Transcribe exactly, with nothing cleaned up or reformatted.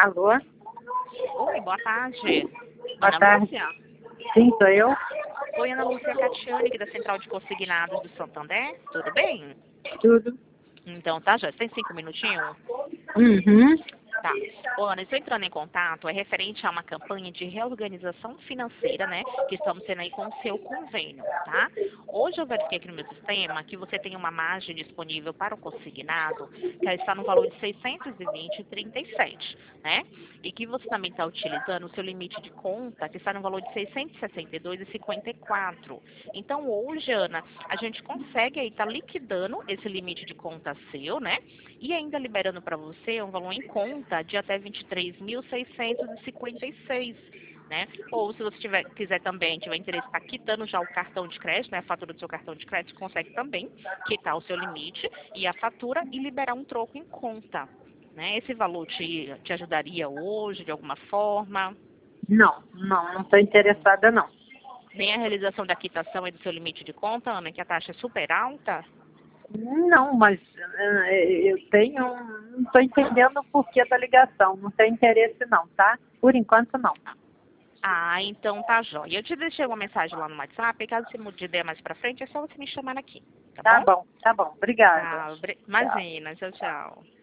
Alô? Oi, boa tarde. Boa Ana tarde. Lúcia? Sim, sou eu. Oi, Ana Lúcia Catiane, aqui da Central de Consignados do Santander. Tudo bem? Tudo. Então, tá, já. Você tem cinco minutinhos? Uhum. Tá. Ô, Ana, estou entrando em contato, é referente a uma campanha de reorganização financeira, né, que estamos tendo aí com o seu convênio, tá? Hoje eu verifiquei aqui no meu sistema que você tem uma margem disponível para o consignado, que está no valor de seiscentos e vinte vírgula trinta e sete, né? E que você também está utilizando o seu limite de conta, que está no valor de seiscentos e sessenta e dois vírgula cinquenta e quatro. Então, hoje, Ana, a gente consegue aí estar liquidando esse limite de conta seu, né? E ainda liberando para você um valor em conta de até vinte e três mil seiscentos e cinquenta e seis, né? Ou se você tiver, quiser também, tiver interesse em estar quitando já o cartão de crédito, né? A fatura do seu cartão de crédito, consegue também quitar o seu limite e a fatura e liberar um troco em conta, né? Esse valor te, te ajudaria hoje, de alguma forma? Não, não, não estou interessada, não. Nem a realização da quitação e do seu limite de conta, Ana, que a taxa é super alta? Não, mas eh, eu tenho. Não estou entendendo o porquê da ligação. Não tem interesse, não, tá? Por enquanto, não. Ah, então tá jóia. Eu te deixei uma mensagem lá no WhatsApp, e caso você mude de ideia mais pra frente, é só você me chamar aqui, tá Tá bom? bom, tá bom. Obrigada. Tá, obri- Tchau. imagina, tchau, tchau.